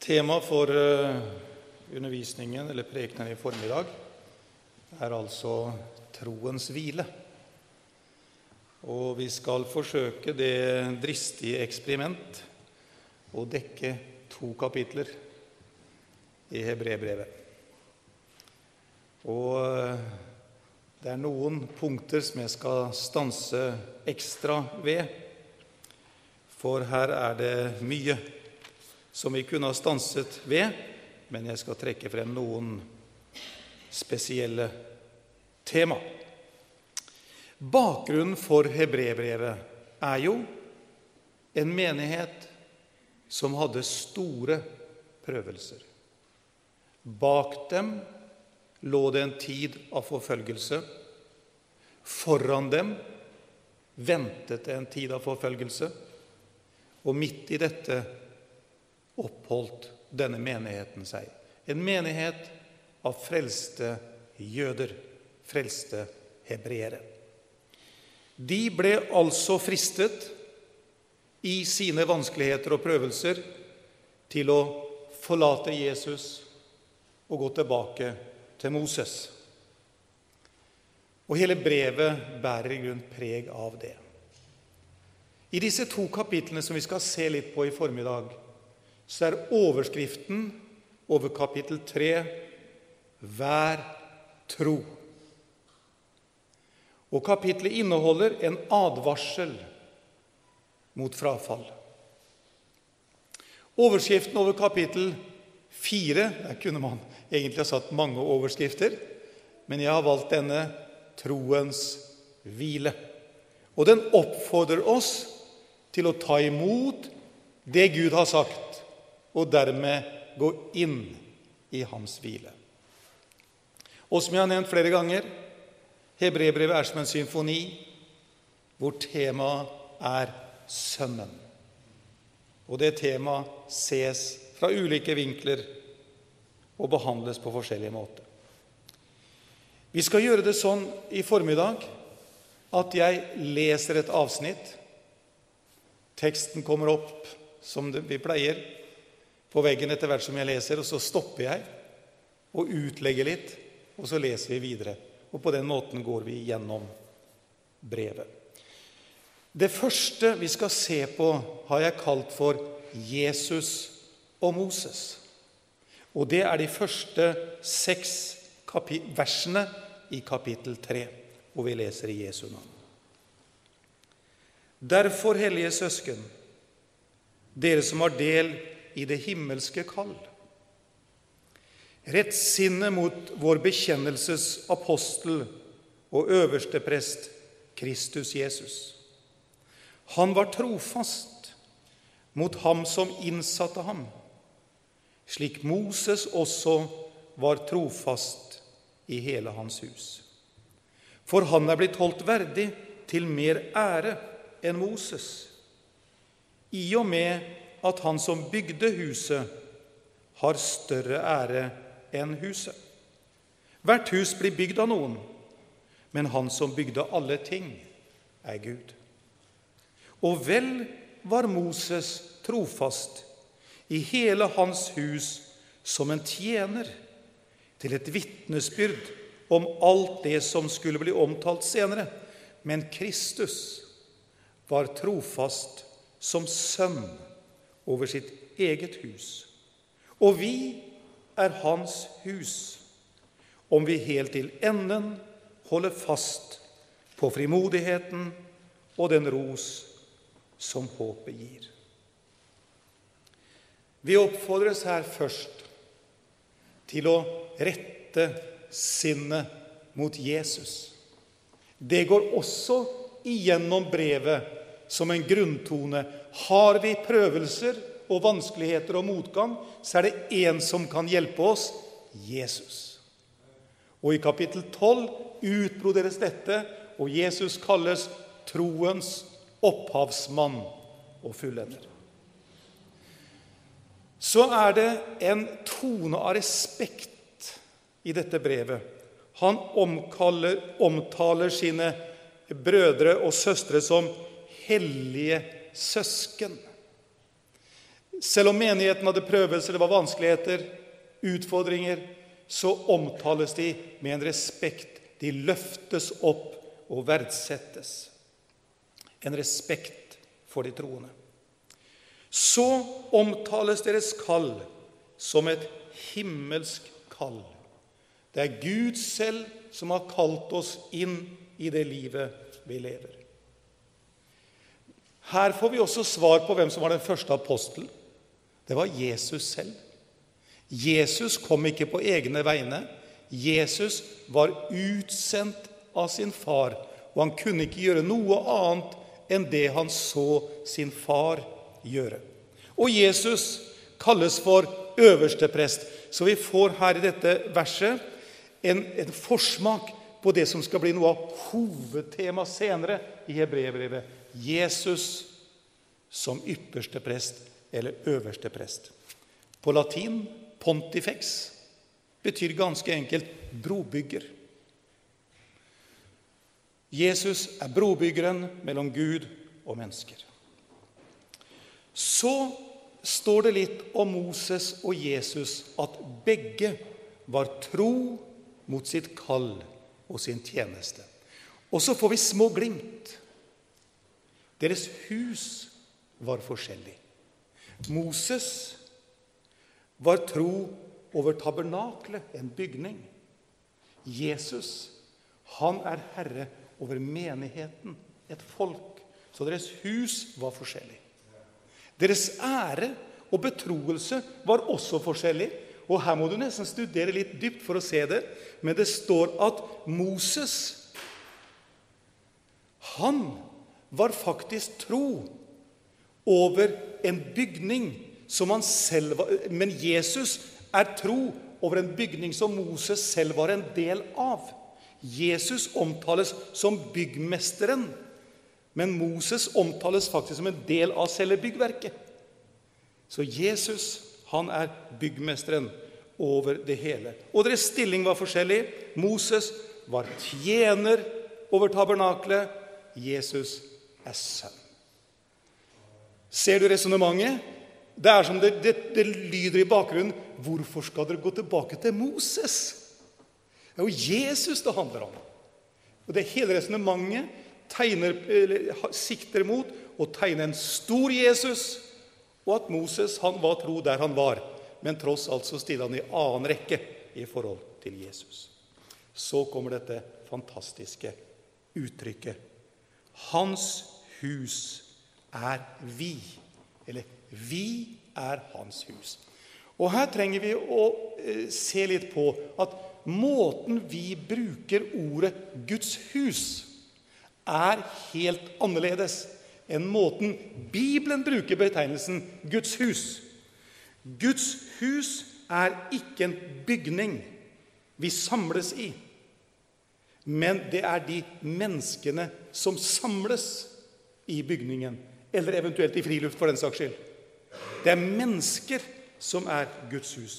Tema for undervisningen, eller prekenen i formiddag, altså troens hvile. Og vi skal forsøke det dristige eksperiment å dekke 2 kapitler i Hebreerbrevet. Og det noen punkter som jeg skal stanse ekstra ved, for her det mye som vi kunne ha stanset ved, men jeg skal trekke frem noen spesielle tema. Bakgrunnen for Hebreerbrevet jo en menighet som hadde store prøvelser. Bak dem lå det en tid av forfølgelse. Foran dem ventet det en tid av forfølgelse. Og midt i dette oppholdt denne menigheten seg. En menighet av frelste jøder, frelste hebreere. De ble altså fristet i sine vanskeligheter og prøvelser til å forlate Jesus og gå tilbake til Moses. Og hele brevet bærer i grunn preg av det. I disse 2 kapitlene som vi skal se litt på i formiddag, så overskriften over kapittel 3 «Vær tro». Og kapitlet inneholder en advarsel mot frafall. Overskriften over kapittel 4, der kunne man egentlig ha satt mange overskrifter, men jeg har valgt denne troens hvile. Og den oppfordrer oss til å ta imot det Gud har sagt, og dermed gå inn i hans hvile. Og som jeg har nevnt flere ganger, Hebreerbrevet som en symfoni, hvor temaet sønnen. Og det temaet ses fra ulike vinkler og behandles på forskjellige måter. Vi skal gjøre det sånn i formiddag at jeg leser et avsnitt. Teksten kommer opp som vi pleier på veggen etter hvert som jeg leser, og så stopper jeg og utlegger litt, og så leser vi videre. Og på den måten går vi gjennom brevet. Det første vi skal se på har jeg kalt for Jesus og Moses. Og det de første 6 versene i kapittel 3, hvor vi leser i Jesu navn. Derfor, hellige søsken, dere som har del i det himmelske kall, rett sinne mot vår bekjennelses apostel og øverste prest, Kristus Jesus. Han var trofast mot ham som innsatte ham, slik Moses også var trofast i hele hans hus. For han blitt holdt verdig til mer ære enn Moses, i og med at han som bygde huset har større ære enn huset. Hvert hus blir bygd av noen, men han som bygde alle ting Gud. Og vel var Moses trofast i hele hans hus som en tjener til et vittnesbyrd om alt det som skulle bli omtalt senere, men Kristus var trofast som sønn over sitt eget hus. Og vi hans hus, om vi helt til enden holder fast på frimodigheten og den ros som håpet gir. Vi oppfordres her først til å rette sinnet mot Jesus. Det går også igjennom brevet som en grunntone. Har vi prøvelser og vanskeligheter og motgang, så det en som kan hjelpe oss, Jesus. Og i kapittel 12 utbroderes dette, og Jesus kalles troens opphavsmann og fullender. Så det en tone av respekt i dette brevet. Han omtaler sine brødre og søstre som hellige søsken. Selv om menigheten hadde prøvelser, det var vanskeligheter, utfordringer, så omtales de med en respekt. De løftes opp og verdsettes. En respekt for de troende. Så omtales deres kall som et himmelsk kall. Det er Gud selv som har kalt oss inn i det livet vi lever. Her får vi også svar på hvem som var den første apostelen. Det var Jesus selv. Jesus kom ikke på egne vegne. Jesus var utsendt av sin far, og han kunne ikke gjøre noe annet enn det han så sin far gjøre. Og Jesus kalles for øverste prest. Så vi får her i dette verset en forsmak på det som skal bli noe av hovedtema senere i Hebreerbrevet. Jesus som ypperste prest eller øverste prest. På latin, pontifex, betyr ganske enkelt brobygger. Jesus er brobyggeren mellom Gud og mennesker. Så står det litt om Moses og Jesus, at begge var tro mot sitt kall og sin tjeneste. Og så får vi små glimt. Deres hus var forskjellig. Moses var tro over tabernaklet, en bygning. Jesus, han er herre over menigheten, et folk. Så deres hus var forskjellig. Deres ære og betroelse var også forskjellig. Og her må du nesten studere litt dypt for å se det. Men det står at Moses, han var faktisk tro over en bygning som han selv var. Men Jesus er tro over en bygning som Moses selv var en del av. Jesus omtales som byggmesteren, men Moses omtales faktisk som en del av selve byggverket. Så Jesus, han er byggmesteren over det hele. Og deres stilling var forskjellig. Moses var tjener over tabernaklet. Jesus er sønn. Ser du resonemanget? Det er som det lyder i bakgrunnen. Hvorfor skal dere gå tilbake til Moses? Det er jo Jesus det handler om. Og det hele resonemanget sikter mot å tegne en stor Jesus, og at Moses, han var tro der han var, men tross alt så stiller han i annen rekke i forhold til Jesus. Så kommer dette fantastiske uttrykket. Hans hus er vi, eller vi er hans hus. Og her trenger vi å se litt på at måten vi bruker ordet Guds hus er helt annerledes enn måten Bibelen bruker betegnelsen Guds hus. Guds hus er ikke en bygning vi samles i, men det er de menneskene som samles i bygningen, eller eventuelt i friluft for den saks skyld. Det er mennesker som er Guds hus.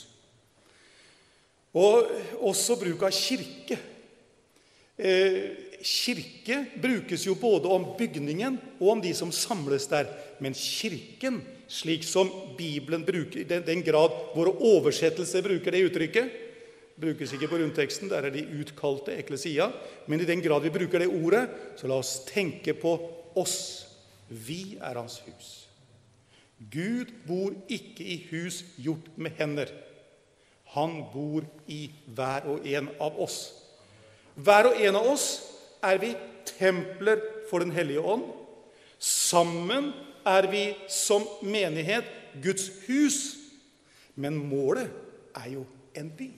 Og også bruk av kirke. Kirke brukes jo både om bygningen og om de som samles der. Men kirken, slik som Bibelen bruker, i den grad våre oversettelser bruker det uttrykket, brukes ikke på rundteksten, der er de utkalte eklesia, men i den grad vi bruker det ordet, så la oss tenke på oss. Vi er hans hus. Gud bor ikke i hus gjort med hender. Han bor i hver og en av oss. Hver og en av oss er vi templer for den hellige ånd. Sammen er vi som menighet Guds hus. Men målet er jo en by.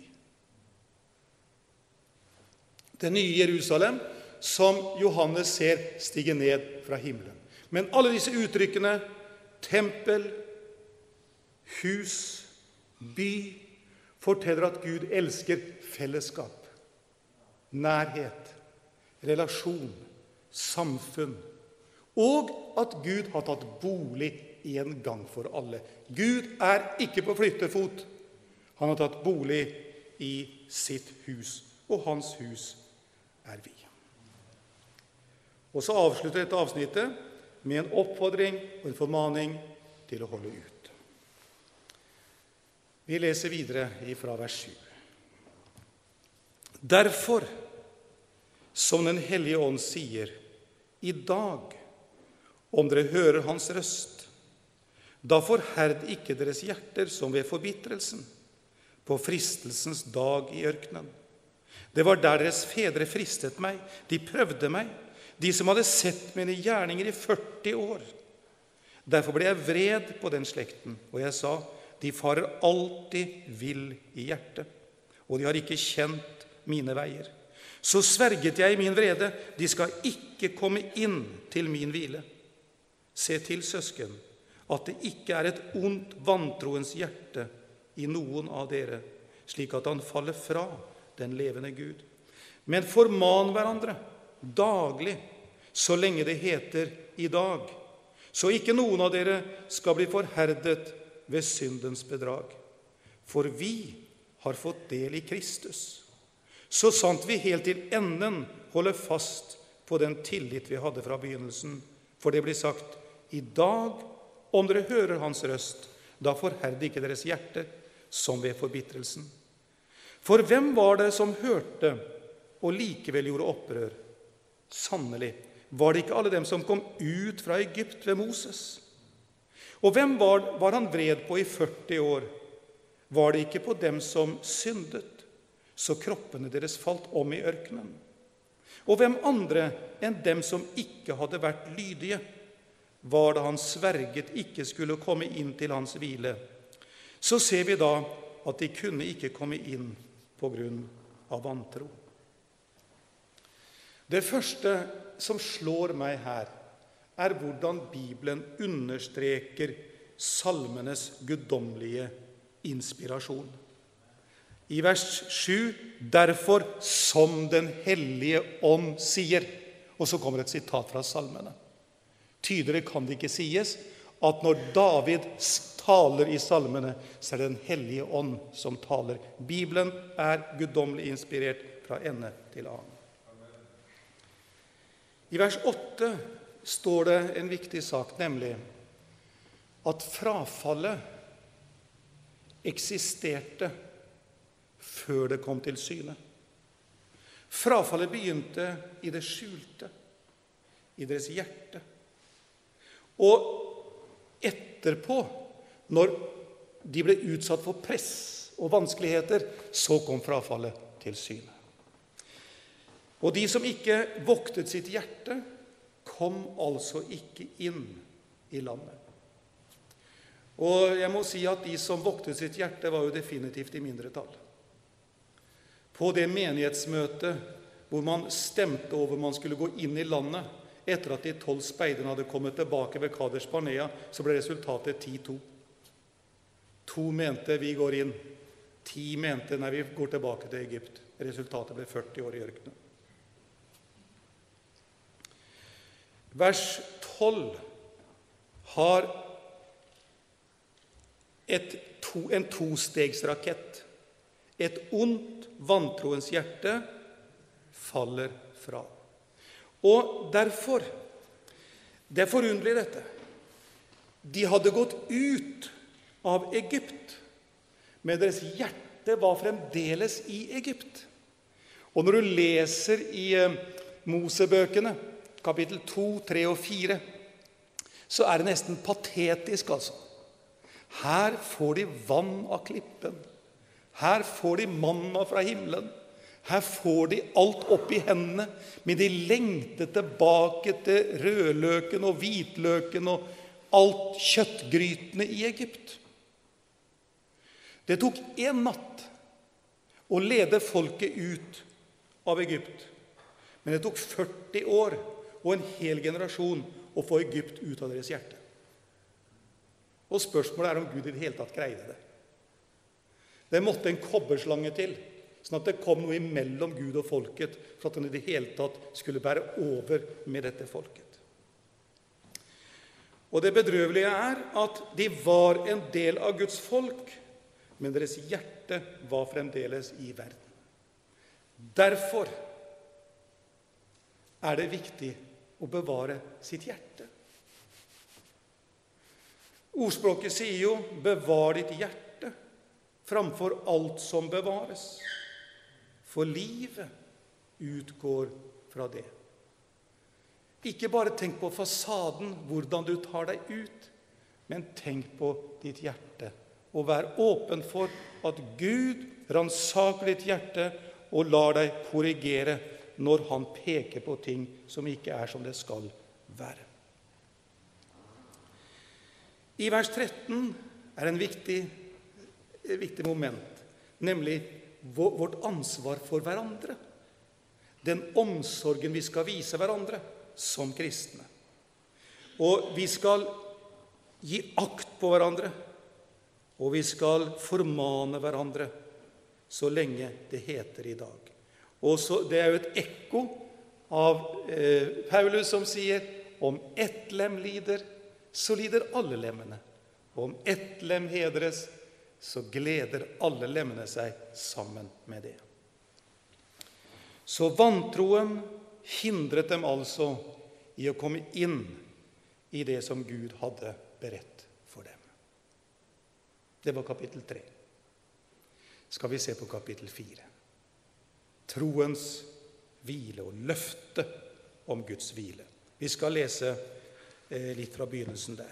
Det nye Jerusalem som Johannes ser stige ned fra himmelen. Men alle disse uttrykkene, tempel, hus, by, forteller at Gud elsker fellesskap, nærhet, relasjon, samfunn, og at Gud har tatt bolig en gang for alle. Gud er ikke på flyttefot. Han har tatt bolig i sitt hus, og hans hus er vi. Og så avslutter dette avsnittet med en oppfordring og en formaning til å holde ut. Vi leser videre fra vers 7. Derfor, som den Hellige Ånd sier, i dag, om dere hører hans røst, da forherd ikke deres hjerter som ved forbitrelsen, på fristelsens dag i ørkenen. Det var der deres fedre fristet meg, de prøvde meg, de som hadde sett mine gjerninger i 40 år. Derfor ble jeg vred på den slekten, og jeg sa, de farer alltid vill i hjertet, og de har ikke kjent mine veier. Så sverget jeg i min vrede, de skal ikke komme inn til min hvile. Se til, søsken, at det ikke er et ondt vantroens hjerte i noen av dere, slik at han faller fra den levende Gud. Men forman hverandre daglig, så lenge det heter i dag, så ikke noen av dere skal bli forherdet ved syndens bedrag. For vi har fått del i Kristus, så sant vi helt til enden holder fast på den tillit vi hadde fra begynnelsen. For det blir sagt, i dag, om dere hører hans røst, da forherd ikke deres hjerte, som ved forbitrelsen. For hvem var det som hørte og likevel gjorde opprør? Sannelig, var det ikke alle dem som kom ut fra Egypt ved Moses? Og hvem var han vred på i 40 år? Var det ikke på dem som syndet, så kroppene deres falt om i ørkenen? Og hvem andre enn dem som ikke hadde vært lydige, var det han sverget ikke skulle komme inn til hans hvile? Så ser vi da at de kunne ikke komme inn på grunn av vantro. Det første som slår meg her, er hvordan Bibelen understreker salmenes guddommelige inspirasjon. I vers 7, derfor som den Hellige Ånd sier. Og så kommer et sitat fra salmene. Tydeligere kan det ikke sies at når David taler i salmene, så er det den Hellige Ånd som taler. Bibelen er guddommelig inspirert fra ende til annen. I vers 8 står det en viktig sak, nemlig at frafallet eksisterte før det kom til syne. Frafallet begynte i det skjulte, i deres hjerte. Og etterpå, når de ble utsatt for press og vanskeligheter, så kom frafallet til syne. Og de som ikke voktet sitt hjerte, kom altså ikke inn i landet. Og jeg må si at de som voktet sitt hjerte, var jo definitivt i mindretall. På det menighetsmøtet hvor man stemte over man skulle gå inn i landet, etter at de 12 speiderne hadde kommet tilbake ved Kadesh Barnea, så ble resultatet 10-2. 2 mente vi går inn, 10 mente nei, vi går tilbake til Egypt. Resultatet ble 40 år i ørkenen. Vers 12 har en tostegsrakett. Et ondt, vantroens hjerte faller fra. Og derfor, det er forunderlig dette, de hadde gått ut av Egypt, men deres hjerte var fremdeles i Egypt. Og når du leser i Mosebøkene, kapittel 2, 3 og 4, så er det nesten patetisk, altså. Her får de vann av klippen. Her får de manna fra himmelen. Her får de alt opp i hendene, men de lengter tilbake til rødløken og hvitløken og alt kjøttgrytene i Egypt. Det tok 1 natt å lede folket ut av Egypt, men det tok 40 år og en hel generasjon å få Egypt ut av deres hjerte. Og spørsmålet er om Gud i det hele tatt greide det. Det måtte en kobberslange til, sånn at det kom noe imellom Gud og folket, for at han i det hele tatt skulle bære over med dette folket. Og det bedrøvelige er at de var en del av Guds folk, men deres hjerte var fremdeles i verden. Derfor er det viktig å bevare sitt hjerte. Ordspråket sier jo, bevar ditt hjerte, framfor alt som bevares, for livet utgår fra det. Ikke bare tenk på fasaden, hvordan du tar deg ut, men tenk på ditt hjerte, og vær åpen for at Gud ransaker ditt hjerte og lar deg korrigere når han peker på ting som ikke er som det skal være. I vers 13 er en viktig moment, nemlig vårt ansvar for hverandre. Den omsorgen vi skal vise hverandre som kristne. Og vi skal gi akt på hverandre, og vi skal formane hverandre så lenge det heter i dag. Og så, det er jo et ekko av Paulus som sier, om ett lem lider, så lider alle lemmene. Og om ett lem hedres, så gleder alle lemmene seg sammen med det. Så vantroen hindret dem altså i å komme inn i det som Gud hadde beredt for dem. Det var kapittel 3. Skal vi se på kapittel 4. Troens hvile og løfte om Guds hvile. Vi skal lese litt fra begynnelsen der.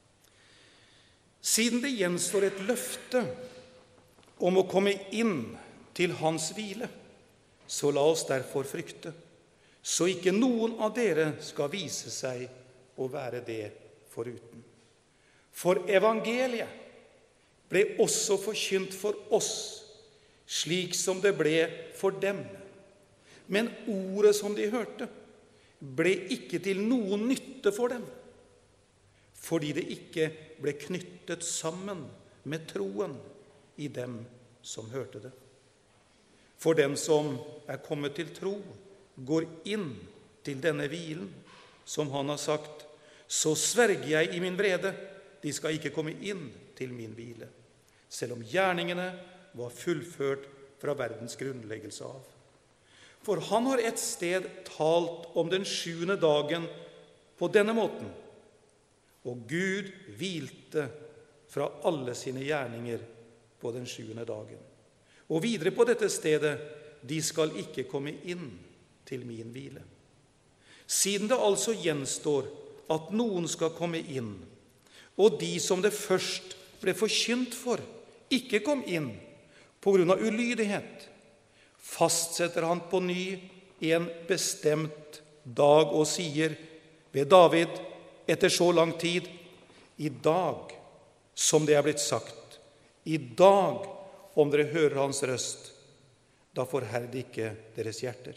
Siden det gjenstår et løfte om å komme inn til hans hvile, så la oss derfor frykte, så ikke noen av dere skal vise seg å være det foruten. For evangeliet ble også forkynt for oss, slik som det ble for dem. Men ordet som de hørte, ble ikke til noen nytte for dem, fordi det ikke ble knyttet sammen med troen i dem som hørte det. For den som er kommet til tro, går inn til denne hvilen, som han har sagt, så sverger jeg i min vrede, de skal ikke komme inn til min hvile, selv om gjerningene var fullført fra verdens grunnleggelse av. For han har et sted talt om den 7. dagen på denne måten, og Gud hvilte fra alle sine gjerninger på den 7. dagen. Og videre på dette stedet, de skal ikke komme inn til min hvile. Siden det altså gjenstår at noen skal komme inn, og de som det først ble forkynt for, ikke kom inn på grunn av ulydighet, fastsetter han på ny en bestemt dag og sier ved David etter så lang tid, i dag som det er blitt sagt, i dag om dere hører hans røst, da forherd ikke deres hjerter.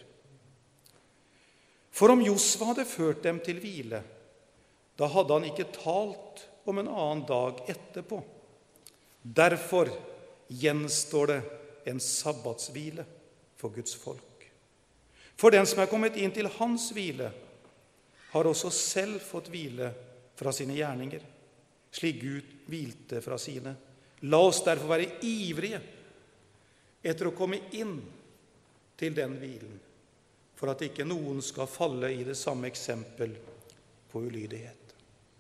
For om Josva hadde ført dem til hvile, da hadde han ikke talt om en annen dag etterpå. Derfor gjenstår det en sabbatshvile for Guds folk. For den som er kommet inn til hans hvile, har også selv fått hvile fra sine gjerninger, slik Gud hvilte fra sine. La oss derfor være ivrige etter å komme inn til den hvilen, for at ikke noen skal falle i det samme eksempel på ulydighet.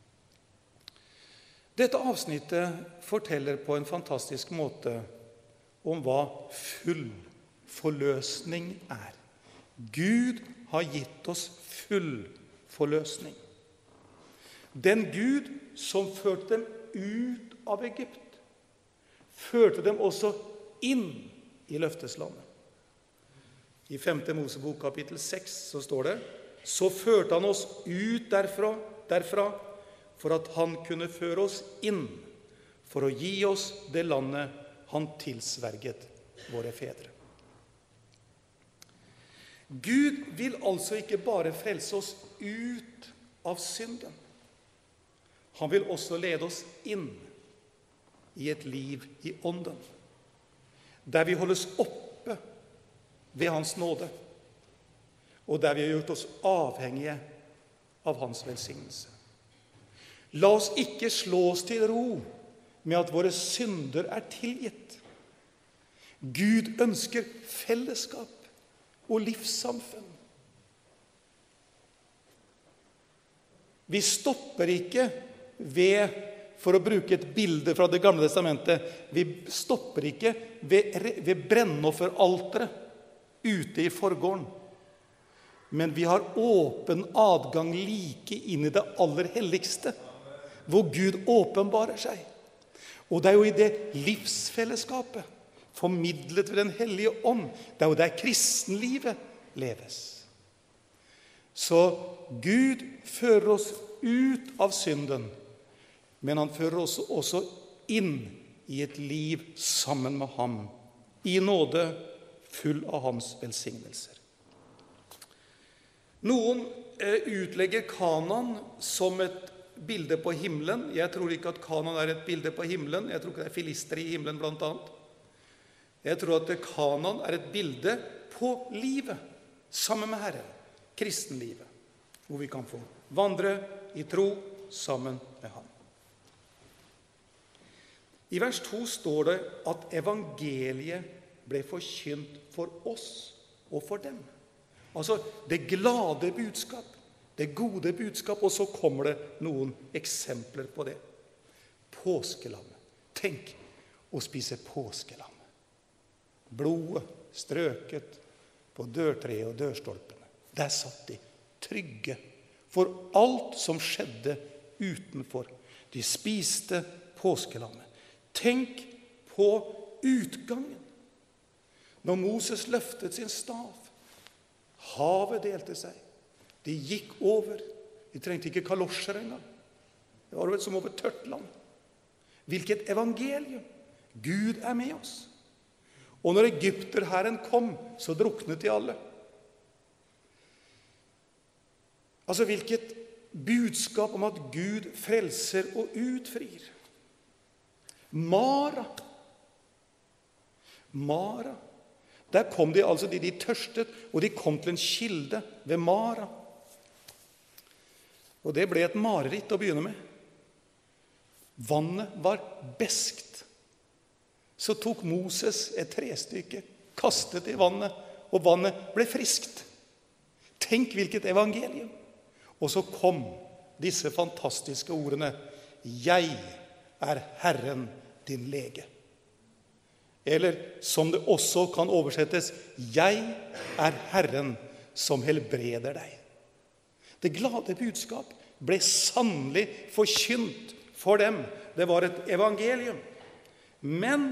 Dette avsnittet forteller på en fantastisk måte om hva full forløsning er. Gud har gitt oss full forløsning. Den Gud som førte dem ut av Egypt, førte dem også inn i løfteslandet. I 5. Mosebok kapittel 6 så står det, så førte han oss ut derfra for at han kunne føre oss inn, for å gi oss det landet han tilsverget våre fedre. Gud vil altså ikke bare frelse oss ut av synden. Han vil også lede oss inn i et liv i ånden, der vi holdes oppe ved hans nåde, og der vi har gjort oss avhengige av hans velsignelse. La oss ikke slå oss til ro med at våre synder er tilgitt. Gud ønsker fellesskap og livssamfunn. Vi stopper ikke ved for å bruke et bilde fra det gamle testamentet, vi stopper ikke ved brennofferalteret ute i forgården. Men vi har åpen adgang like inn i det aller helligste, hvor Gud åpenbarer seg. Og det er jo i det livsfellesskapet, formidlet ved den hellige ånd, det er jo der kristenlivet leves. Så Gud fører oss ut av synden, men han fører oss også inn i et liv sammen med ham, i nåde, full av hans velsignelser. Noen utlegger Kanaan som et bilde på himmelen. Jeg tror ikke at Kanaan er et bilde på himmelen. Jeg tror ikke det er filister i himmelen blant annet. Jeg tror at Kanaan er et bilde på livet, sammen med Herren, kristenlivet, hvor vi kan få vandre i tro sammen med ham. I vers 2 står det at evangeliet ble forkynt for oss og for dem. Altså det glade budskap, det gode budskap, og så kommer det noen eksempler på det. Påskelammet. Tenk å spise påskelam. Blodet strøket på dørtreet og dørstolpene. Der satt de trygge for alt som skjedde utenfor. De spiste påskelammet. Tenk på utgangen. Når Moses løftet sin stav, havet delte seg. De gikk over. De trengte ikke kalosjer engang. Det var vel som over tørt land. Hvilket evangelium! Gud er med oss. Og når egypterherren kom, så druknet de alle. Altså hvilket budskap om at Gud frelser og utfrir. Mara. Der kom de altså, de tørstet, og de kom til en kilde ved Mara. Og det ble et mareritt å begynne med. Vannet var beskt. Så tok Moses et trestykke, kastet i vannet, og vannet ble friskt. Tenk hvilket evangelium. Og så kom disse fantastiske ordene: Jeg er Herren din lege. Eller som det også kan oversettes: Jeg er Herren som helbreder deg. Det glade budskap ble sannelig forkynt for dem. Det var et evangelium. Men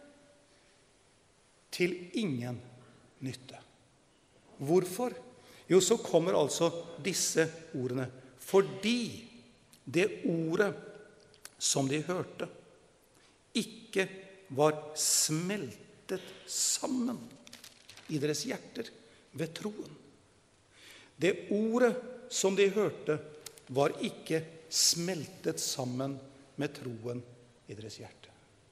til ingen nytte. Hvorfor? Jo, så kommer altså disse ordene. Fordi det ordet som de hørte, ikke var smeltet sammen i deres hjerter ved troen. Det ordet som de hørte, var ikke smeltet sammen med troen i deres hjerte.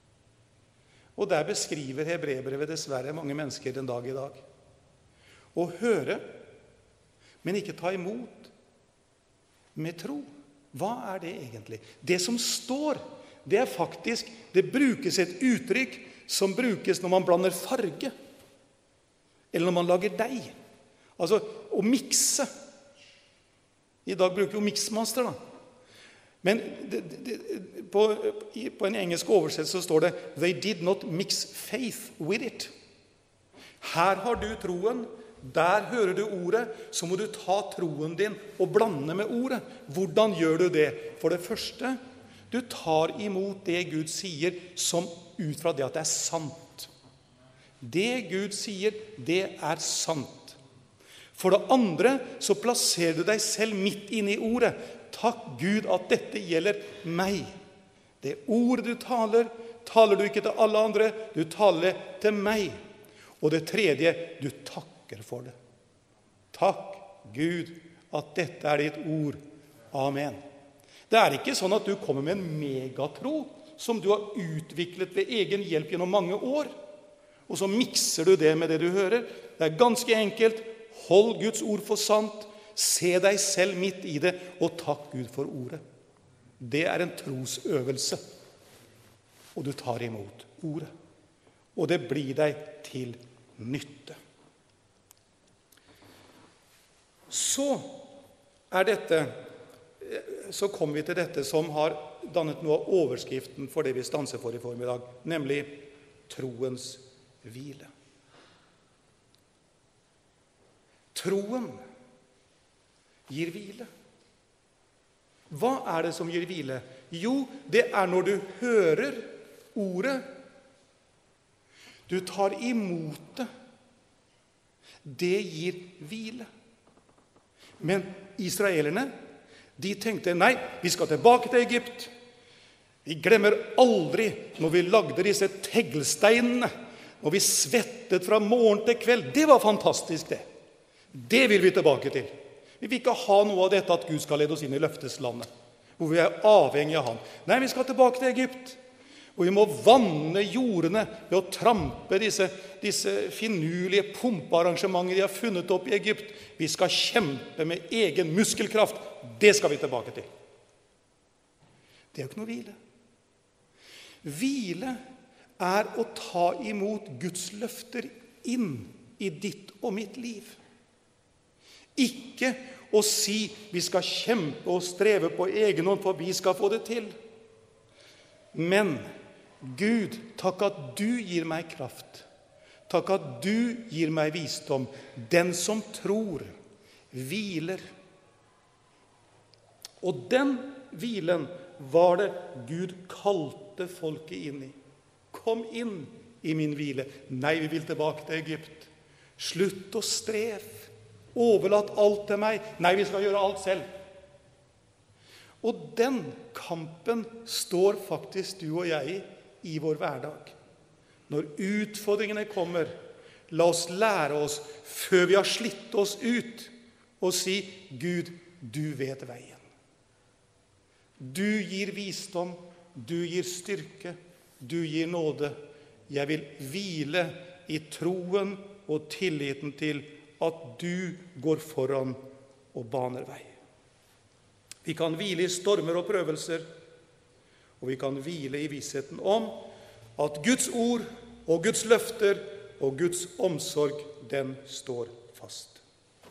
Og der beskriver Hebreerbrevet dessverre mange mennesker den dag i dag. Å høre, men ikke ta imot med tro. Hva er det egentlig? Det som står, det er faktisk, det brukes et uttrykk som brukes når man blander farge, eller når man lager deig. Altså, å mikse. I dag bruker vi jo mixmaster da. Men på en engelsk oversettelse så står det «They did not mix faith with it». Her har du troen, der hører du ordet, så må du ta troen din og blande med ordet. Hvordan gjør du det? For det første, du tar imot det Gud sier som ut fra det at det er sant. Det Gud sier, det er sant. For det andre så plasserer du deg selv midt inne i ordet. Takk Gud at dette gjelder meg. Det ord du taler, taler du ikke til alle andre, du taler til meg. Og det tredje, du takker for det. Takk Gud at dette er ditt ord. Amen. Det er ikke sånn at du kommer med en megatro som du har utviklet ved egen hjelp gjennom mange år, og så mikser du det med det du hører. Det er ganske enkelt. Hold Guds ord for sant. Se deg selv midt i det, og takk Gud for ordet. Det er en trosøvelse, og du tar imot ordet. Og det blir deg til nytte. Så kommer vi til dette som har dannet noe av overskriften for det vi stanser for i formiddag, nemlig troens hvile. Troen gir hvile. Hva er det som gir hvile? Jo, det er når du hører ordet. Du tar imot det. Det gir hvile. Men israelerne, de tenkte, nei, vi skal tilbake til Egypt. Vi glemmer aldri når vi lagde disse teglsteinene, når vi svettet fra morgen til kveld. Det var fantastisk, det. Det vil vi tilbake til. Vi vil ikke ha noe av dette at Gud skal lede oss inn i løfteslandet, hvor vi er avhengige av ham. Nei, vi skal tilbake til Egypt. Og vi må vanne jordene ved å trampe disse finurlige pumpearrangementer de har funnet opp i Egypt. Vi skal kjempe med egen muskelkraft. Det skal vi tilbake til. Det er jo ikke noe hvile. Hvile er å ta imot Guds løfter inn i ditt og mitt liv. Ikke å si vi skal kjempe og streve på egen hånd for vi skal få det til. Men Gud, takk at du gir meg kraft. Takk at du gir meg visdom. Den som tror, hviler. Og den hvilen var det Gud kalte folket inn i. Kom inn i min hvile. Nei, vi vil tilbake til Egypt. Slutt å streve. Overlatt alt til meg. Nei, vi skal gjøre alt selv. Og den kampen står faktisk du og jeg i vår hverdag. Når utfordringene kommer, la oss lære oss, før vi har slitt oss ut, og si, Gud, du vet veien. Du gir visdom, du gir styrke, du gir nåde. Jeg vil hvile i troen og tilliten til at du går foran og baner vei. Vi kan hvile i stormer og prøvelser, og vi kan hvile i vissheten om at Guds ord og Guds løfter og Guds omsorg, den står fast.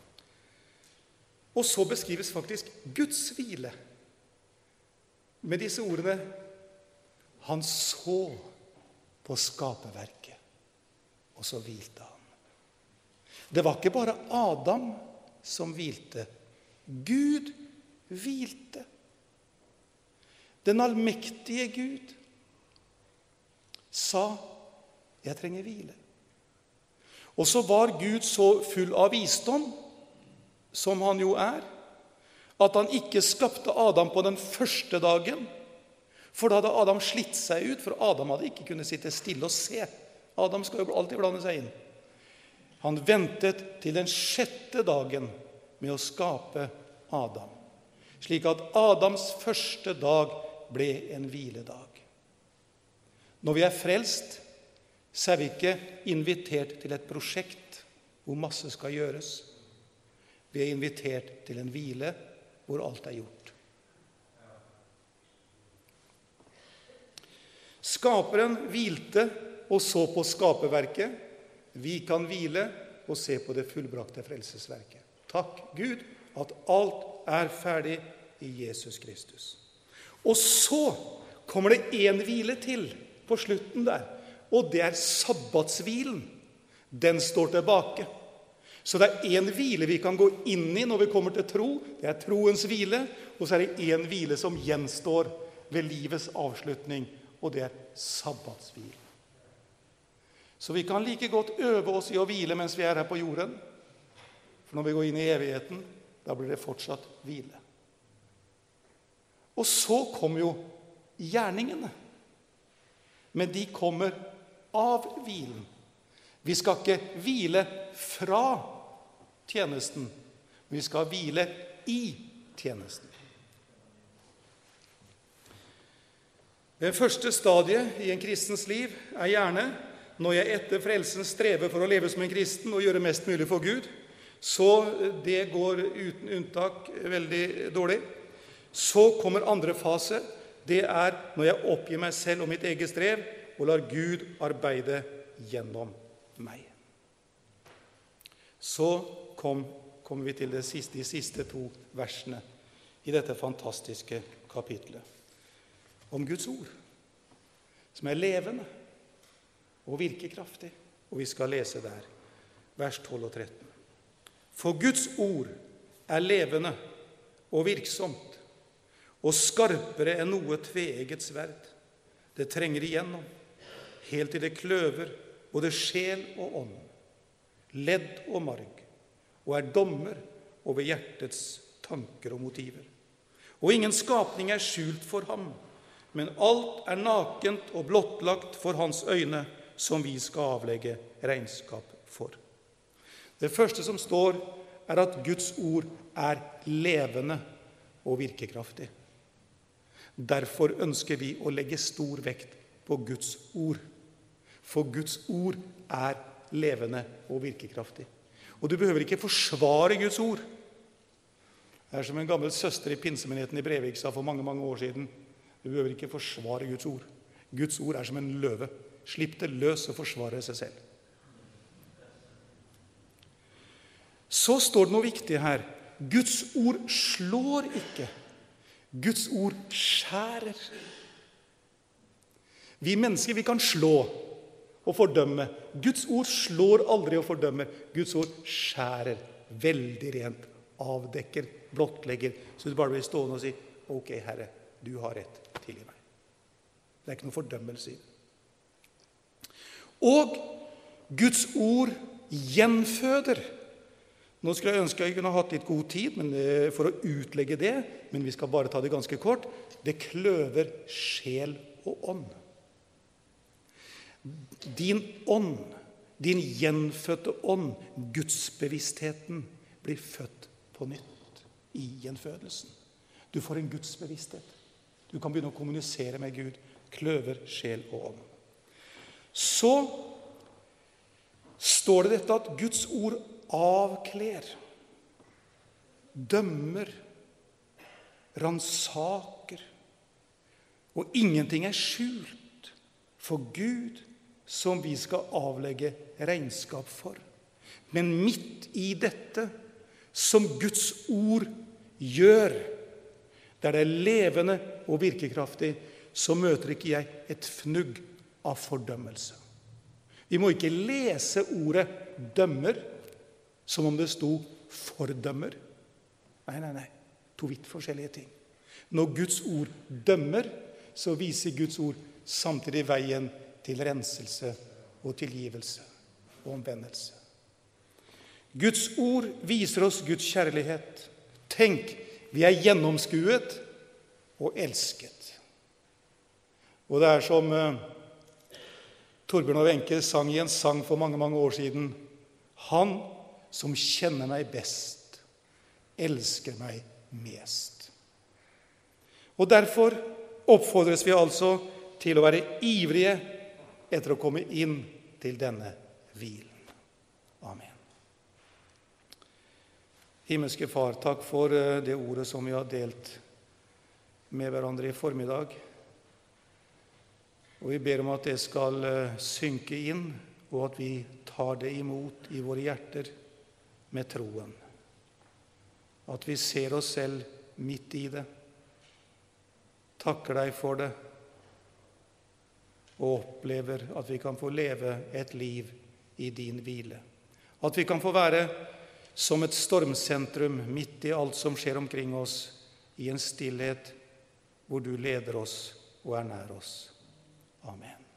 Og så beskrives faktisk Guds hvile med disse ordene: han så på skaperverket, og så hvilte han. Det var ikke bare Adam som hvilte. Gud hvilte. Den allmektige Gud sa, jeg trenger hvile. Og så var Gud så full av visdom, som han jo er, at han ikke skapte Adam på den første dagen, for da hadde Adam slitt seg ut, for Adam hadde ikke kunnet sitte stille og se. Adam skal jo alltid blande seg inn. Han ventet til den 6. dagen med å skape Adam, slik at Adams første dag ble en hviledag. Når vi er frelst, så er vi ikke invitert til et prosjekt hvor masse skal gjøres. Vi er invitert til en hvile hvor alt er gjort. Skaperen hvilte og så på skaperverket. Vi kan hvile og se på det fullbrakte frelsesverket. Takk Gud at alt er ferdig i Jesus Kristus. Og så kommer det en hvile til på slutten der, og det er sabbatshvilen. Den står tilbake. Så det er en hvile vi kan gå inn i når vi kommer til tro. Det er troens hvile, og så er det en hvile som gjenstår ved livets avslutning, og det er sabbatshvilen. Så vi kan like godt øve oss i å hvile mens vi er her på jorden. For når vi går inn i evigheten, da blir det fortsatt hvile. Og så kommer jo gjerningene. Men de kommer av hvilen. Vi skal ikke hvile fra tjenesten, men vi skal hvile i tjenesten. Det første stadiet i en kristens liv er gjerne når jeg etter frelsen strever for å leve som en kristen og gjøre mest mulig for Gud, så det går uten unntak veldig dårlig. Så kommer andre fase. Det er når jeg oppgir meg selv og mitt eget strev og lar Gud arbeide gjennom meg. Så kommer vi til de siste 2 versene i dette fantastiske kapitlet. om Guds ord, som levende og virkekraftig. Og vi skal lese der, vers 12 og 13. For Guds ord levende og virksomt, og skarpere enn noe tveegget sverd. Det trenger igjennom, helt til det kløver både sjel og ånd, ledd og marg, og dommer over hjertets tanker og motiver. Og ingen skapning skjult for ham, men alt nakent og blottlagt for hans øyne, som vi skal avlegge regnskap for. Det første som står, at Guds ord levende og virkekraftig. Derfor ønsker vi å legge stor vekt på Guds ord. For Guds ord levende og virkekraftig. Og du behøver ikke forsvare Guds ord. Det som en gammel søster i pinsemenigheten i Brevik sa for mange, mange år siden. Du behøver ikke forsvare Guds ord. Guds ord som en løve. Slipp det løs og forsvare seg selv. Så står det noe viktig her. Guds ord slår ikke. Guds ord skjærer. Vi mennesker, vi kan slå og fordømme. Guds ord slår aldri og fordømmer. Guds ord skjærer veldig rent, avdekker, blottlegger, så du bare blir stående og si, ok, Herre, du har rett, tilgi meg. Det ikke noe fordømmelse i det. Og Guds ord gjenføder. Nå skulle jeg ønske jeg kunne ha hatt litt god tid for å utlegge det, men vi skal bare ta det ganske kort. Det kløver sjel og ånd. Din ånd, din gjenfødte ånd, gudsbevisstheten, blir født på nytt i gjenfødelsen. Du får en gudsbevissthet. Du kan begynne å kommunisere med Gud. Kløver sjel og ånd. Så står det dette at Guds ord avkler, dømmer, ransaker, og ingenting skjult for Gud som vi skal avlegge regnskap for. Men midt i dette som Guds ord gjør, der det levende og virkekraftig, så møter ikke jeg et fnugg av fordømmelse. Vi må ikke lese ordet dømmer som om det sto fordømmer. Nei. To vidt forskjellige ting. Når Guds ord dømmer, så viser Guds ord samtidig veien til renselse og tilgivelse og omvendelse. Guds ord viser oss Guds kjærlighet. Tenk, vi gjennomskuet og elsket. Og det som Torbjørn og Wenche sang i en sang for mange, mange år siden. Han som kjenner meg best, elsker meg mest. Og derfor oppfordres vi altså til å være ivrige etter å komme inn til denne hvilen. Amen. Himmelske Far, takk for det ordet som vi har delt med hverandre i formiddag. Og vi ber om at det skal synke inn, og at vi tar det imot i våre hjerter med troen. At vi ser oss selv midt i det, takker deg for det, og opplever at vi kan få leve et liv i din hvile. At vi kan få være som et stormsentrum midt i alt som skjer omkring oss, i en stillhet hvor du leder oss og nær oss. Amen.